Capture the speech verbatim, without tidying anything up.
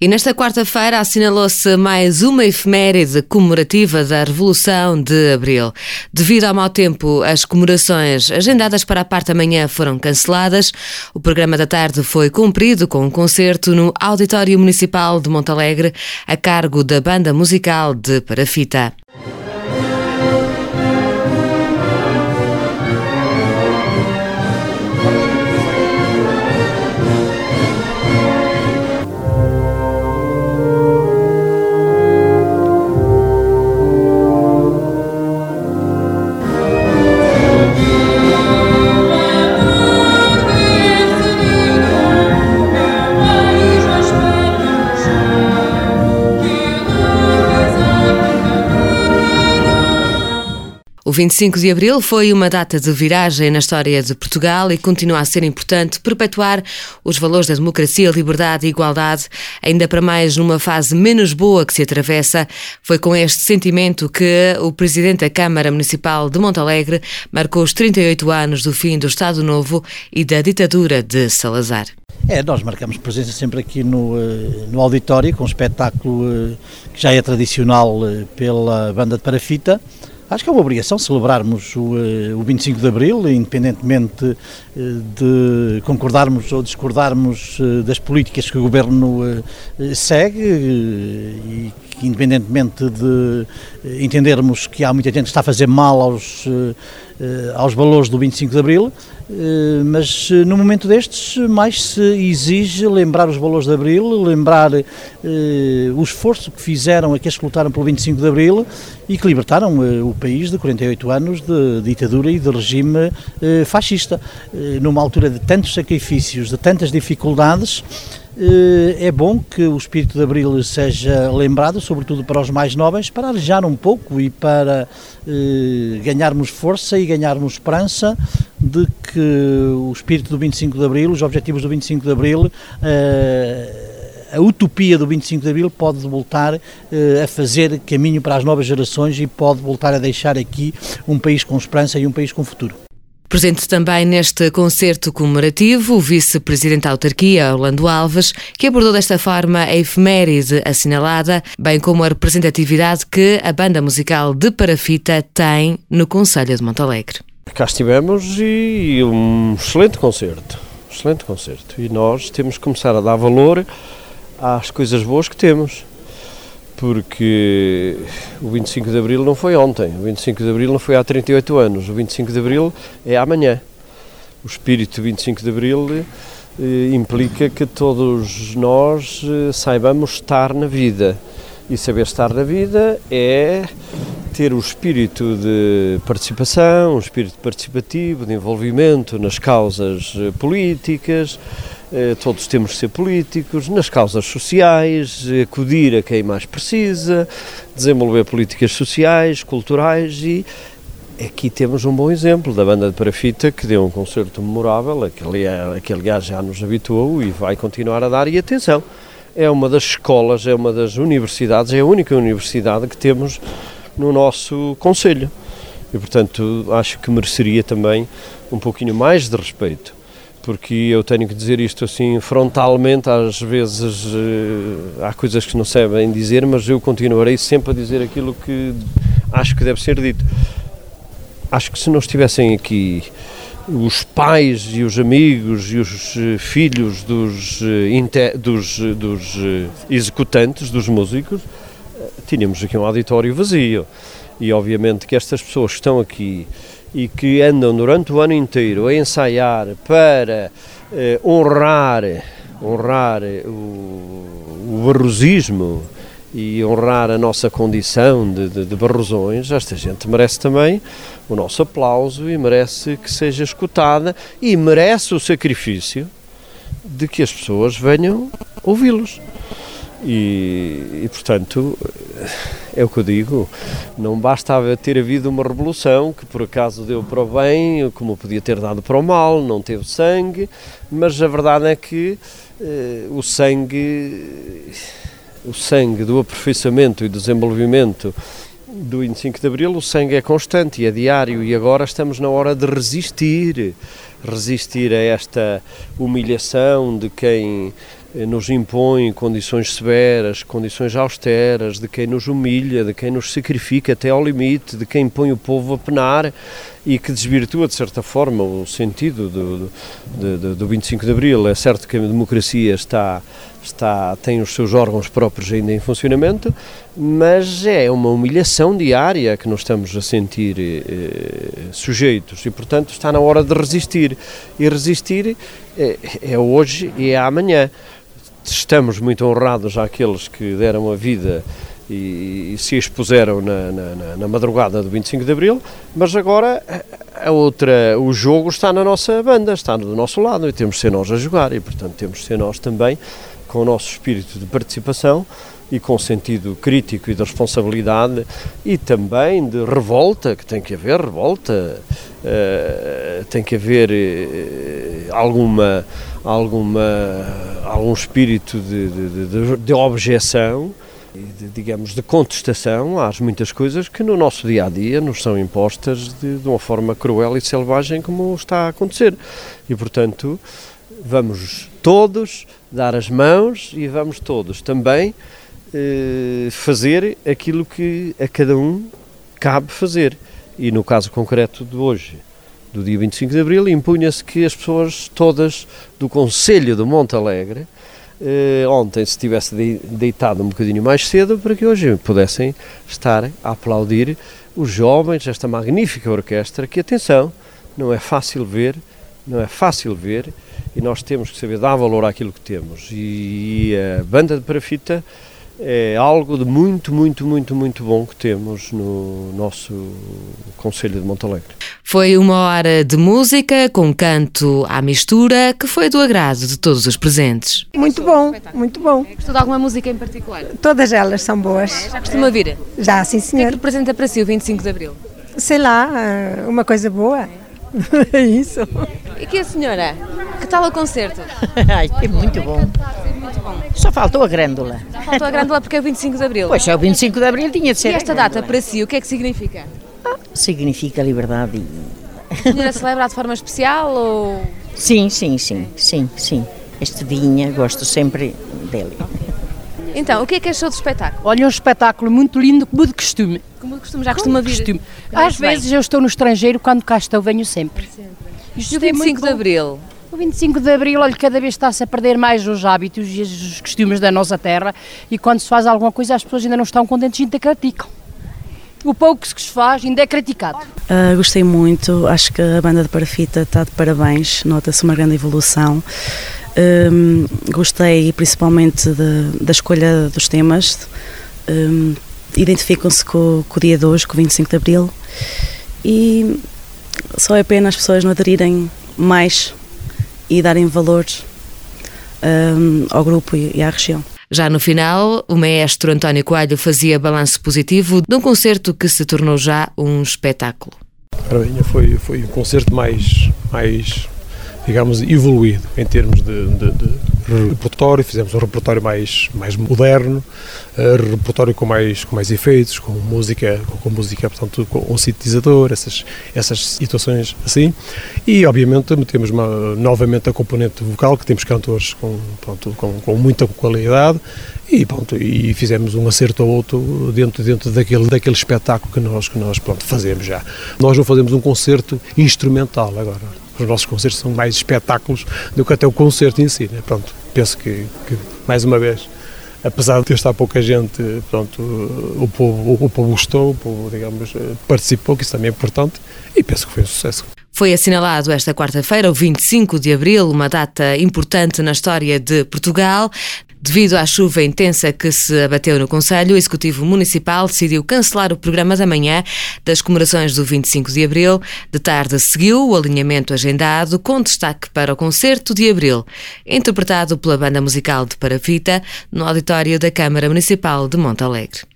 E nesta quarta-feira assinalou-se mais uma efeméride comemorativa da Revolução de Abril. Devido ao mau tempo, as comemorações agendadas para a parte da manhã foram canceladas. O programa da tarde foi cumprido com um concerto no Auditório Municipal de Montalegre, a cargo da Banda Musical de Parafita. O vinte e cinco de Abril foi uma data de viragem na história de Portugal e continua a ser importante perpetuar os valores da democracia, liberdade e igualdade, ainda para mais numa fase menos boa que se atravessa. Foi com este sentimento que o Presidente da Câmara Municipal de Montalegre marcou os trinta e oito anos do fim do Estado Novo e da ditadura de Salazar. É, nós marcamos presença sempre aqui no, no auditório, com um espetáculo que já é tradicional pela Banda de Parafita. Acho que é uma obrigação celebrarmos o, o vinte e cinco de Abril, independentemente de concordarmos ou discordarmos das políticas que o Governo segue e que, independentemente de entendermos que há muita gente que está a fazer mal aos, aos valores do vinte e cinco de Abril, mas no momento destes mais se exige lembrar os valores de Abril, lembrar eh, o esforço que fizeram aqueles que lutaram pelo vinte e cinco de Abril e que libertaram eh, o país de quarenta e oito anos de ditadura e de regime eh, fascista. Eh, numa altura de tantos sacrifícios, de tantas dificuldades, é bom que o espírito de Abril seja lembrado, sobretudo para os mais novos, para arejar um pouco e para eh, ganharmos força e ganharmos esperança de que o espírito do vinte e cinco de Abril, os objetivos do vinte e cinco de Abril, eh, a utopia do vinte e cinco de Abril pode voltar eh, a fazer caminho para as novas gerações e pode voltar a deixar aqui um país com esperança e um país com futuro. Presente também neste concerto comemorativo, o vice-presidente da autarquia, Orlando Alves, que abordou desta forma a efeméride assinalada, bem como a representatividade que a Banda Musical de Parafita tem no concelho de Montalegre. Cá estivemos e um excelente concerto, excelente concerto. E nós temos que começar a dar valor às coisas boas que temos. Porque o vinte e cinco de Abril não foi ontem, o vinte e cinco de Abril não foi há trinta e oito anos, o vinte e cinco de Abril é amanhã. O espírito do vinte e cinco de Abril eh, implica que todos nós eh, saibamos estar na vida. E saber estar na vida é ter o espírito de participação, um espírito participativo, de envolvimento nas causas eh, políticas. Todos temos que ser políticos, nas causas sociais, acudir a quem mais precisa, desenvolver políticas sociais, culturais e aqui temos um bom exemplo da Banda de Parafita que deu um concerto memorável, que aliás já nos habituou e vai continuar a dar, e atenção, é uma das escolas, é uma das universidades, é a única universidade que temos no nosso concelho e portanto acho que mereceria também um pouquinho mais de respeito. Porque eu tenho que dizer isto assim frontalmente, às vezes uh, há coisas que não sabem dizer, mas eu continuarei sempre a dizer aquilo que acho que deve ser dito. Acho que se não estivessem aqui os pais e os amigos e os uh, filhos dos, uh, inter, dos, uh, dos uh, executantes, dos músicos, uh, tínhamos aqui um auditório vazio. E obviamente que estas pessoas que estão aqui e que andam durante o ano inteiro a ensaiar para eh, honrar, honrar o, o barrosismo e honrar a nossa condição de, de, de barrosões, esta gente merece também o nosso aplauso e merece que seja escutada e merece o sacrifício de que as pessoas venham ouvi-los. E, e, portanto, é o que eu digo, não basta ter havido uma revolução que por acaso deu para o bem, como podia ter dado para o mal, não teve sangue, mas a verdade é que eh, o sangue, o sangue do aperfeiçoamento e desenvolvimento do vinte e cinco de Abril, o sangue é constante e é diário, e agora estamos na hora de resistir, resistir a esta humilhação de quem nos impõe condições severas, condições austeras, de quem nos humilha, de quem nos sacrifica até ao limite, de quem põe o povo a penar e que desvirtua, de certa forma, o sentido do, do, do, do vinte e cinco de Abril. É certo que a democracia está, está, tem os seus órgãos próprios ainda em funcionamento, mas é uma humilhação diária que nós estamos a sentir eh, sujeitos e, portanto, está na hora de resistir. E resistir é, é hoje e é amanhã. Estamos muito honrados àqueles que deram a vida e, e se expuseram na, na, na madrugada do vinte e cinco de Abril, mas agora a outra, o jogo está na nossa banda, está do nosso lado e temos de ser nós a jogar e, portanto, temos de ser nós também, com o nosso espírito de participação e com sentido crítico e de responsabilidade e também de revolta, que tem que haver revolta, uh, tem que haver uh, alguma, alguma, algum espírito de, de, de, de objeção, de, digamos, de contestação às muitas coisas que no nosso dia-a-dia nos são impostas de, de uma forma cruel e selvagem como está a acontecer. E, portanto, vamos todos dar as mãos e vamos todos também fazer aquilo que a cada um cabe fazer. E no caso concreto de hoje, do dia vinte e cinco de Abril, impunha-se que as pessoas todas do Concelho de Montalegre eh, ontem se tivesse de, deitado um bocadinho mais cedo para que hoje pudessem estar a aplaudir os jovens, esta magnífica orquestra, que, atenção, não é fácil ver, não é fácil ver, e nós temos que saber dar valor àquilo que temos. E, e a banda de parafita é algo de muito, muito, muito, muito bom que temos no nosso Concelho de Montalegre. Foi uma hora de música com canto à mistura que foi do agrado de todos os presentes. Muito bom, muito bom. Gostou de alguma música em particular? Todas elas são boas. Já costuma vir? Já, sim, O que é senhor. que representa para si o vinte e cinco de Abril? Sei lá, uma coisa boa. É isso. E que a senhora? Que tal o concerto? Ai, é muito bom. Só faltou a grândola. Faltou a grândola porque é o vinte e cinco de Abril. Pois é, o vinte e cinco de Abril tinha de ser. E esta data para si, o que é que significa? Ah, significa liberdade. E... A senhora celebra de forma especial ou... Sim, sim, sim, sim, sim. Este dia gosto sempre dele. Então, o que é que achou do espetáculo? Olha, um espetáculo muito lindo, como de costume. Como de costume, já costuma vir? Costume. Às vezes eu estou no estrangeiro, quando cá estou venho sempre. E o vinte e cinco de Abril? O vinte e cinco de Abril, olha, cada vez está-se a perder mais os hábitos e os costumes da nossa terra e quando se faz alguma coisa as pessoas ainda não estão contentes e ainda criticam. O pouco que se faz ainda é criticado. Uh, gostei muito, acho que a banda de parafita está de parabéns, nota-se uma grande evolução. Um, gostei principalmente de, da escolha dos temas, um, identificam-se com, com o dia de hoje, com o vinte e cinco de Abril e só é pena as pessoas não aderirem mais e darem valor um, ao grupo e, e à região. Já no final, o maestro António Coelho fazia balanço positivo de um concerto que se tornou já um espetáculo. Foi, foi um concerto mais, mais, digamos, evoluído em termos de, de, de repertório. Fizemos um repertório mais, mais moderno, uh, repertório com mais, com mais efeitos, com música, com, com música, portanto, com um sintetizador, essas, essas situações assim. E, obviamente, metemos uma, novamente a componente vocal, que temos cantores com, pronto, com, com muita qualidade. E, pronto, e fizemos um acerto ou outro dentro, dentro daquele, daquele espetáculo que nós, que nós pronto, fazemos já. Nós não fazemos um concerto instrumental agora. Os nossos concertos são mais espetáculos do que até o concerto em si, né? Pronto, penso que, que, mais uma vez, apesar de estar pouca gente, pronto, o povo, o povo gostou, o povo, digamos, participou, que isso também é importante, e penso que foi um sucesso. Foi assinalado esta quarta-feira, o vinte e cinco de Abril, uma data importante na história de Portugal. Devido à chuva intensa que se abateu no Conselho, o Executivo Municipal decidiu cancelar o programa da manhã das comemorações do vinte e cinco de Abril. De tarde seguiu o alinhamento agendado, com destaque para o Concerto de Abril, interpretado pela Banda Musical de Parafita, no auditório da Câmara Municipal de Montalegre.